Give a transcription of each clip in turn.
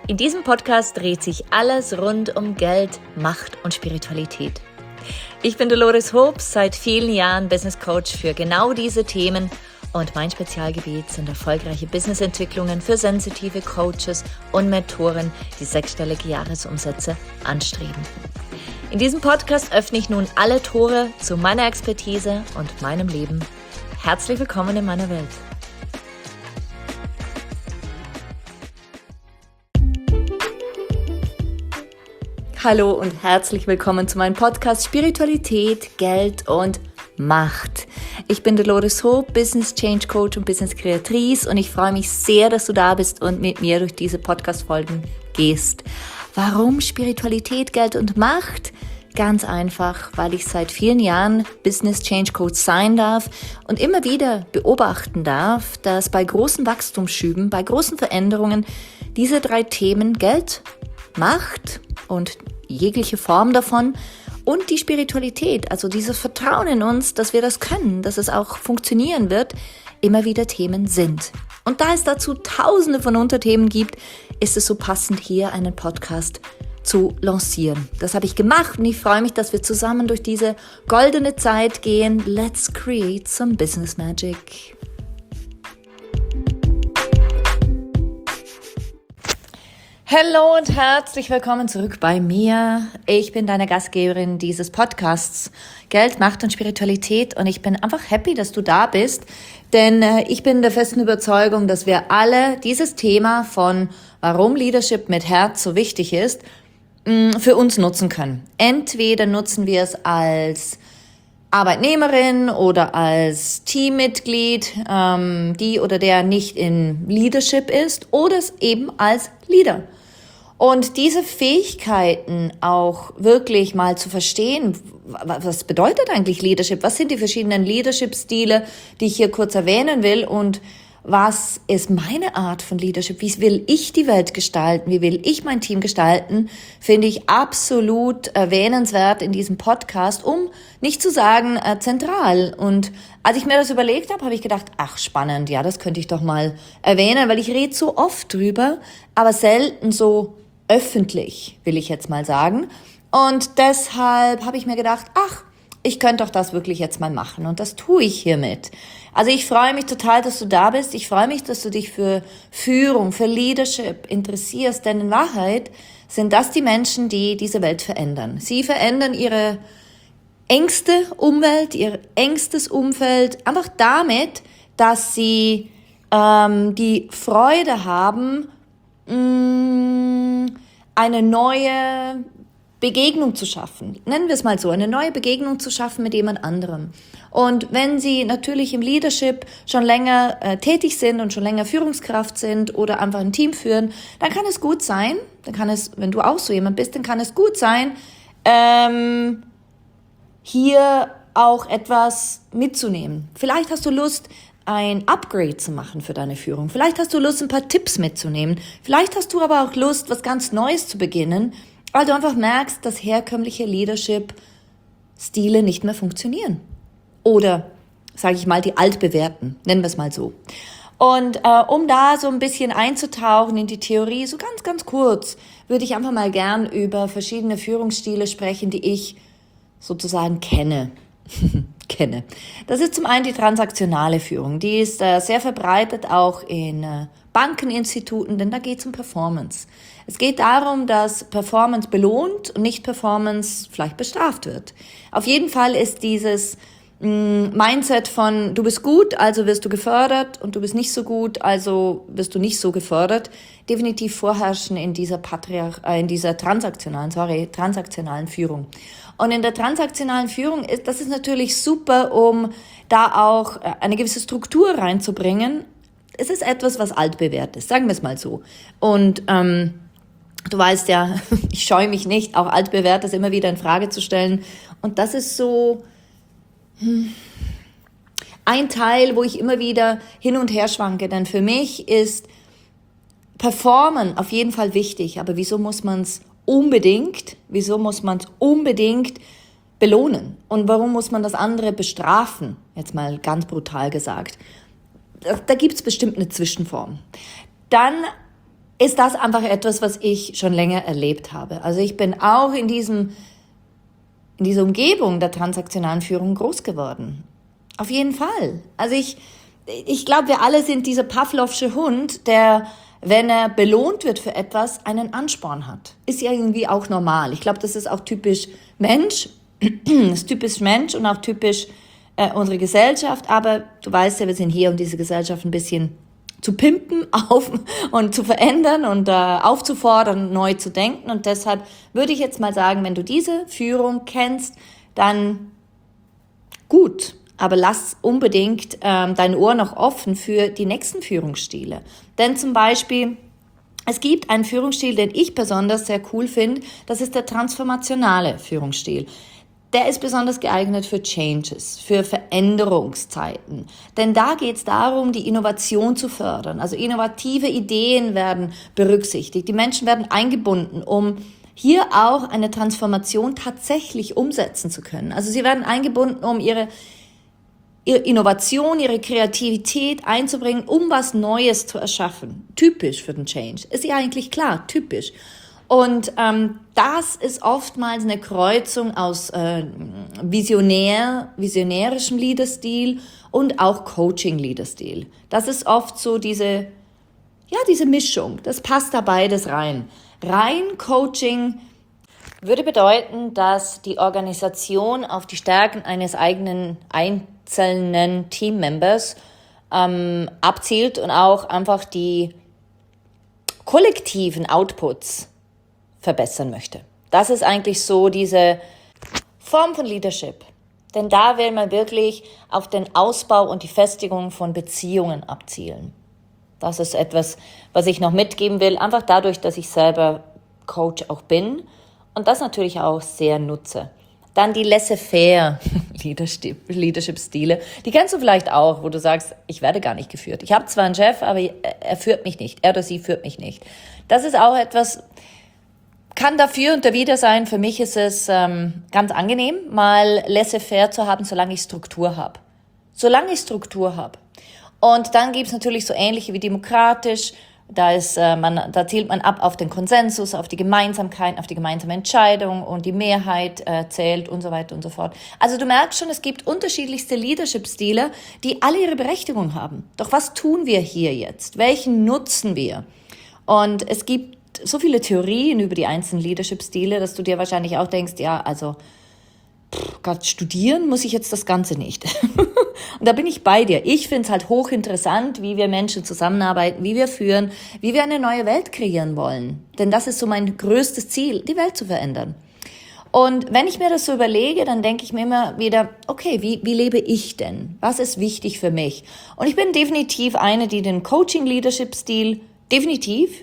In diesem Podcast dreht sich alles rund um Geld, Macht und Spiritualität. Ich bin Dolores Hobbs, seit vielen Jahren Business Coach für genau diese Themen und mein Spezialgebiet sind erfolgreiche Businessentwicklungen für sensitive Coaches und Mentoren, die sechsstellige Jahresumsätze anstreben. In diesem Podcast öffne ich nun alle Tore zu meiner Expertise und meinem Leben. Herzlich willkommen in meiner Welt. Hallo und herzlich willkommen zu meinem Podcast Spiritualität, Geld und Macht. Ich bin Dolores Hobbs, Business Change Coach und Business Kreatrice und ich freue mich sehr, dass du da bist und mit mir durch diese Podcast-Folgen gehst. Warum Spiritualität, Geld und Macht? Ganz einfach, weil ich seit vielen Jahren Business Change Coach sein darf und immer wieder beobachten darf, dass bei großen Wachstumsschüben, bei großen Veränderungen diese drei Themen Geld, Macht und jegliche Form davon und die Spiritualität, also dieses Vertrauen in uns, dass wir das können, dass es auch funktionieren wird, immer wieder Themen sind. Und da es dazu tausende von Unterthemen gibt, ist es so passend, hier einen Podcast zu lancieren. Das habe ich gemacht und ich freue mich, dass wir zusammen durch diese goldene Zeit gehen. Let's create some business magic. Hallo und herzlich willkommen zurück bei mir. Ich bin deine Gastgeberin dieses Podcasts Geld, Macht und Spiritualität und ich bin einfach happy, dass du da bist, denn ich bin der festen Überzeugung, dass wir alle dieses Thema von warum Leadership mit Herz so wichtig ist, für uns nutzen können. Entweder nutzen wir es als Arbeitnehmerin oder als Teammitglied, die oder der nicht in Leadership ist, oder es eben als Leader. Und diese Fähigkeiten auch wirklich mal zu verstehen, was bedeutet eigentlich Leadership? Was sind die verschiedenen Leadership-Stile, die ich hier kurz erwähnen will? Und was ist meine Art von Leadership? Wie will ich die Welt gestalten? Wie will ich mein Team gestalten? Finde ich absolut erwähnenswert in diesem Podcast, um nicht zu sagen zentral. Und als ich mir das überlegt habe, habe ich gedacht, ach spannend, ja, das könnte ich doch mal erwähnen, weil ich rede so oft drüber, aber selten so öffentlich, will ich jetzt mal sagen. Und deshalb habe ich mir gedacht, ach, ich könnte doch das wirklich jetzt mal machen und das tue ich hiermit. Also ich freue mich total, dass du da bist. Ich freue mich, dass du dich für Führung, für Leadership interessierst, denn in Wahrheit sind das die Menschen, die diese Welt verändern. Sie verändern ihre engste Umwelt, ihr engstes Umfeld, einfach damit, dass sie die Freude haben, eine neue Begegnung zu schaffen. Nennen wir es mal so, eine neue Begegnung zu schaffen mit jemand anderem. Und wenn Sie natürlich im Leadership schon länger tätig sind und schon länger Führungskraft sind oder einfach ein Team führen, dann kann es gut sein, wenn du auch so jemand bist, dann kann es gut sein, hier auch etwas mitzunehmen. Vielleicht hast du Lust, ein Upgrade zu machen für deine Führung. Vielleicht hast du Lust, ein paar Tipps mitzunehmen. Vielleicht hast du aber auch Lust, was ganz Neues zu beginnen, weil du einfach merkst, dass herkömmliche Leadership-Stile nicht mehr funktionieren. Oder, sage ich mal, die altbewährten, nennen wir es mal so. Und um da so ein bisschen einzutauchen in die Theorie, so ganz, ganz kurz, würde ich einfach mal gern über verschiedene Führungsstile sprechen, die ich sozusagen kenne. Das ist zum einen die transaktionale Führung. Die ist sehr verbreitet auch in Bankeninstituten, denn da geht es um Performance. Es geht darum, dass Performance belohnt und nicht Performance vielleicht bestraft wird. Auf jeden Fall ist dieses Mindset von du bist gut, also wirst du gefördert und du bist nicht so gut, also wirst du nicht so gefördert, definitiv vorherrschen in dieser transaktionalen Führung. Und in der transaktionalen Führung das ist natürlich super, um da auch eine gewisse Struktur reinzubringen. Es ist etwas, was altbewährt ist, sagen wir es mal so. Und du weißt ja, ich scheue mich nicht, auch altbewährtes immer wieder in Frage zu stellen. Und das ist so ein Teil, wo ich immer wieder hin und her schwanke. Denn für mich ist Performen auf jeden Fall wichtig. Aber wieso muss man es unbedingt belohnen? Und warum muss man das andere bestrafen? Jetzt mal ganz brutal gesagt. Da gibt es bestimmt eine Zwischenform. Dann ist das einfach etwas, was ich schon länger erlebt habe. Also ich bin auch in dieser Umgebung der transaktionalen Führung groß geworden. Auf jeden Fall. Also ich glaube, wir alle sind dieser Pavlovsche Hund, der, wenn er belohnt wird für etwas, einen Ansporn hat. Ist ja irgendwie auch normal. Ich glaube, das ist auch typisch Mensch. Das ist typisch Mensch und auch typisch unsere Gesellschaft. Aber du weißt ja, wir sind hier, um diese Gesellschaft ein bisschen zu pimpen und zu verändern und aufzufordern, neu zu denken. Und deshalb würde ich jetzt mal sagen, wenn du diese Führung kennst, dann gut. Aber lass unbedingt dein Ohr noch offen für die nächsten Führungsstile. Denn zum Beispiel, es gibt einen Führungsstil, den ich besonders sehr cool finde. Das ist der transformationale Führungsstil. Der ist besonders geeignet für Changes, für Veränderungszeiten. Denn da geht es darum, die Innovation zu fördern. Also innovative Ideen werden berücksichtigt. Die Menschen werden eingebunden, um hier auch eine Transformation tatsächlich umsetzen zu können. Also sie werden eingebunden, um ihre Innovation, ihre Kreativität einzubringen, um was Neues zu erschaffen. Typisch für den Change. Ist ja eigentlich klar, typisch. Und das ist oftmals eine Kreuzung aus visionärischem Leaderstil und auch Coaching-Leaderstil. Das ist oft so diese Mischung. Das passt da beides rein. Rein Coaching würde bedeuten, dass die Organisation auf die Stärken eines eigenen einzelnen Teammembers abzielt und auch einfach die kollektiven Outputs verbessern möchte. Das ist eigentlich so diese Form von Leadership. Denn da will man wirklich auf den Ausbau und die Festigung von Beziehungen abzielen. Das ist etwas, was ich noch mitgeben will, einfach dadurch, dass ich selber Coach auch bin und das natürlich auch sehr nutze. Dann die laissez-faire Leadership-Stile. Die kennst du vielleicht auch, wo du sagst, ich werde gar nicht geführt. Ich habe zwar einen Chef, aber er führt mich nicht. Er oder sie führt mich nicht. Das ist auch etwas, kann dafür und dawider sein. Für mich ist es ganz angenehm, mal laissez-faire zu haben, solange ich Struktur habe. Und dann gibt's natürlich so ähnliche wie demokratisch. Da zielt man ab auf den Konsensus, auf die Gemeinsamkeit, auf die gemeinsame Entscheidung und die Mehrheit zählt und so weiter und so fort. Also du merkst schon, es gibt unterschiedlichste Leadership-Stile, die alle ihre Berechtigung haben. Doch was tun wir hier jetzt? Welchen nutzen wir? Und es gibt so viele Theorien über die einzelnen Leadership-Stile, dass du dir wahrscheinlich auch denkst, ja, also Gott, studieren muss ich jetzt das Ganze nicht. Und da bin ich bei dir. Ich finde es halt hochinteressant, wie wir Menschen zusammenarbeiten, wie wir führen, wie wir eine neue Welt kreieren wollen. Denn das ist so mein größtes Ziel, die Welt zu verändern. Und wenn ich mir das so überlege, dann denke ich mir immer wieder, okay, wie lebe ich denn? Was ist wichtig für mich? Und ich bin definitiv eine, die den Coaching-Leadership-Stil definitiv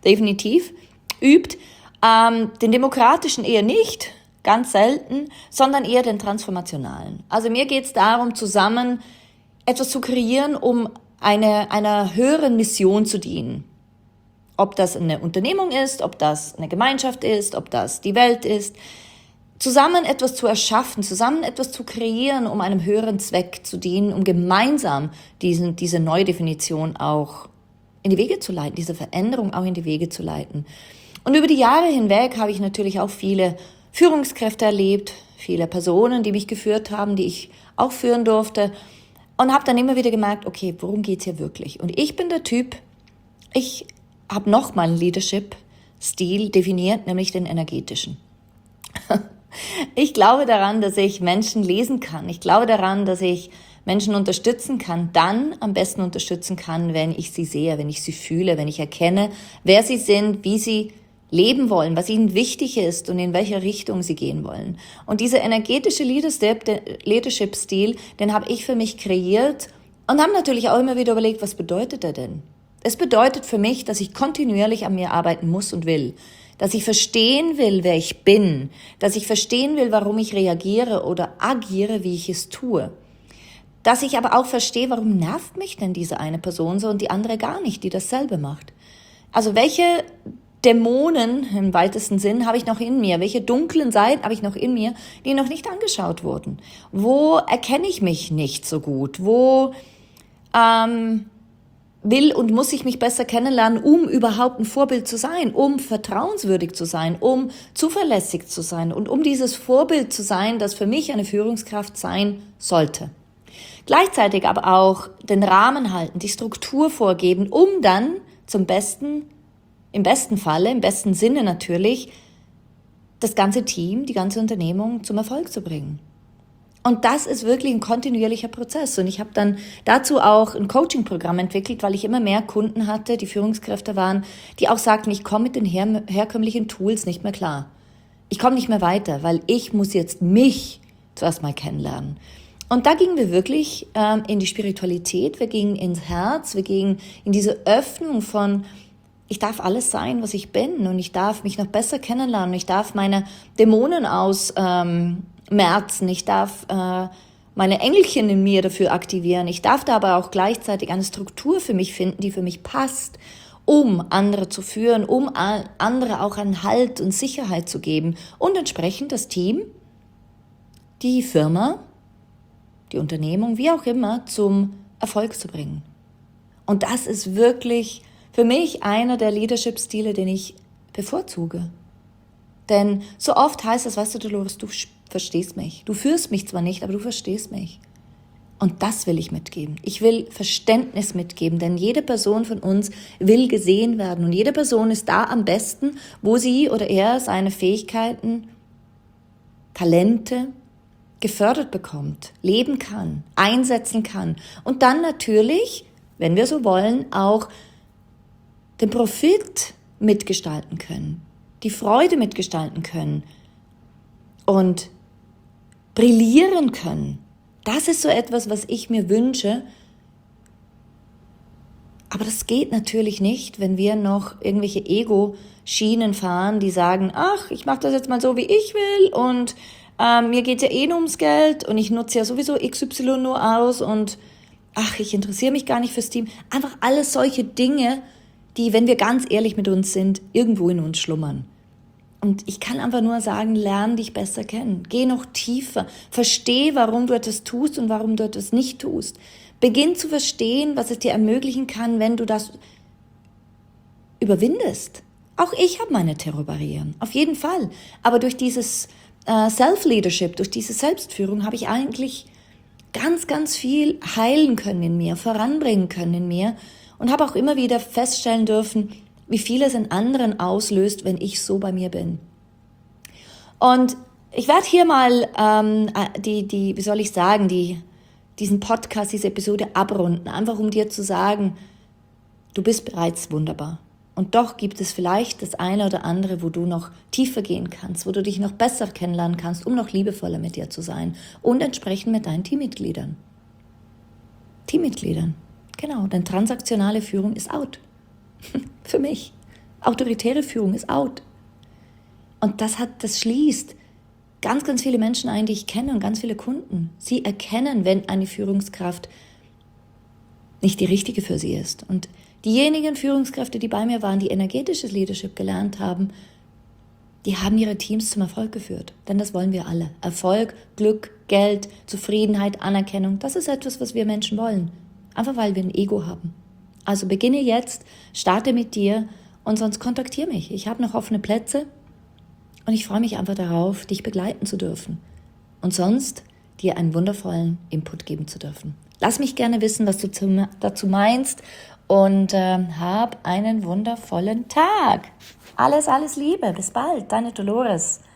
übt, den demokratischen eher nicht, ganz selten, sondern eher den transformationalen. Also mir geht es darum, zusammen etwas zu kreieren, um einer höheren Mission zu dienen. Ob das eine Unternehmung ist, ob das eine Gemeinschaft ist, ob das die Welt ist. Zusammen etwas zu erschaffen, zusammen etwas zu kreieren, um einem höheren Zweck zu dienen, um gemeinsam diese Neudefinition auch in die Wege zu leiten, diese Veränderung auch in die Wege zu leiten. Und über die Jahre hinweg habe ich natürlich auch viele Führungskräfte erlebt, viele Personen, die mich geführt haben, die ich auch führen durfte und habe dann immer wieder gemerkt, okay, worum geht's hier wirklich? Und ich bin der Typ, ich habe nochmal einen Leadership-Stil definiert, nämlich den energetischen. Ich glaube daran, dass ich Menschen lesen kann. Ich glaube daran, dass ich Menschen unterstützen kann, dann am besten unterstützen kann, wenn ich sie sehe, wenn ich sie fühle, wenn ich erkenne, wer sie sind, wie sie leben wollen, was ihnen wichtig ist und in welche Richtung sie gehen wollen. Und dieser energetische Leadership-Stil, den habe ich für mich kreiert und habe natürlich auch immer wieder überlegt, was bedeutet er denn? Es bedeutet für mich, dass ich kontinuierlich an mir arbeiten muss und will, dass ich verstehen will, wer ich bin, dass ich verstehen will, warum ich reagiere oder agiere, wie ich es tue. Dass ich aber auch verstehe, warum nervt mich denn diese eine Person so und die andere gar nicht, die dasselbe macht. Also welche Dämonen im weitesten Sinn habe ich noch in mir? Welche dunklen Seiten habe ich noch in mir, die noch nicht angeschaut wurden? Wo erkenne ich mich nicht so gut? Wo will und muss ich mich besser kennenlernen, um überhaupt ein Vorbild zu sein, um vertrauenswürdig zu sein, um zuverlässig zu sein und um dieses Vorbild zu sein, das für mich eine Führungskraft sein sollte. Gleichzeitig aber auch den Rahmen halten, die Struktur vorgeben, um dann im besten Falle, im besten Sinne natürlich, das ganze Team, die ganze Unternehmung zum Erfolg zu bringen. Und das ist wirklich ein kontinuierlicher Prozess. Und ich habe dann dazu auch ein Coaching-Programm entwickelt, weil ich immer mehr Kunden hatte, die Führungskräfte waren, die auch sagten, ich komme mit den herkömmlichen Tools nicht mehr klar. Ich komme nicht mehr weiter, weil ich muss jetzt mich zuerst mal kennenlernen. Und da gingen wir wirklich in die Spiritualität, wir gingen ins Herz, wir gingen in diese Öffnung von, ich darf alles sein, was ich bin und ich darf mich noch besser kennenlernen, ich darf meine Dämonen ausmerzen, ich darf meine Engelchen in mir dafür aktivieren, ich darf da aber auch gleichzeitig eine Struktur für mich finden, die für mich passt, um andere zu führen, um andere auch einen Halt und Sicherheit zu geben und entsprechend das Team, die Firma, die Unternehmung, wie auch immer, zum Erfolg zu bringen. Und das ist wirklich für mich einer der Leadership-Stile, den ich bevorzuge. Denn so oft heißt es, weißt du, Dolores, du verstehst mich. Du führst mich zwar nicht, aber du verstehst mich. Und das will ich mitgeben. Ich will Verständnis mitgeben, denn jede Person von uns will gesehen werden. Und jede Person ist da am besten, wo sie oder er seine Fähigkeiten, Talente gefördert bekommt, leben kann, einsetzen kann. Und dann natürlich, wenn wir so wollen, auch den Profit mitgestalten können, die Freude mitgestalten können und brillieren können. Das ist so etwas, was ich mir wünsche. Aber das geht natürlich nicht, wenn wir noch irgendwelche Ego-Schienen fahren, die sagen, ach, ich mache das jetzt mal so, wie ich will und mir geht ja eh nur ums Geld und ich nutze ja sowieso XY nur aus und ach, ich interessiere mich gar nicht fürs Team. Einfach alles solche Dinge, die, wenn wir ganz ehrlich mit uns sind, irgendwo in uns schlummern. Und ich kann einfach nur sagen, lern dich besser kennen. Geh noch tiefer. Versteh, warum du etwas tust und warum du etwas nicht tust. Beginn zu verstehen, was es dir ermöglichen kann, wenn du das überwindest. Auch ich habe meine Terrorbarrieren, auf jeden Fall. Aber durch dieses Self-Leadership, durch diese Selbstführung habe ich eigentlich ganz, ganz viel heilen können in mir, voranbringen können in mir und habe auch immer wieder feststellen dürfen, wie viel es in anderen auslöst, wenn ich so bei mir bin. Und ich werde hier mal diesen Podcast, diese Episode abrunden, einfach um dir zu sagen, du bist bereits wunderbar. Und doch gibt es vielleicht das eine oder andere, wo du noch tiefer gehen kannst, wo du dich noch besser kennenlernen kannst, um noch liebevoller mit dir zu sein und entsprechend mit deinen Teammitgliedern. Genau, denn transaktionale Führung ist out. Für mich. Autoritäre Führung ist out. Und das schließt ganz, ganz viele Menschen ein, die ich kenne und ganz viele Kunden. Sie erkennen, wenn eine Führungskraft nicht die richtige für sie ist. Und diejenigen Führungskräfte, die bei mir waren, die energetisches Leadership gelernt haben, die haben ihre Teams zum Erfolg geführt. Denn das wollen wir alle. Erfolg, Glück, Geld, Zufriedenheit, Anerkennung, das ist etwas, was wir Menschen wollen. Einfach weil wir ein Ego haben. Also beginne jetzt, starte mit dir und sonst kontaktiere mich. Ich habe noch offene Plätze und ich freue mich einfach darauf, dich begleiten zu dürfen. Und sonst dir einen wundervollen Input geben zu dürfen. Lass mich gerne wissen, was du dazu meinst und hab einen wundervollen Tag. Alles Liebe. Bis bald. Deine Dolores.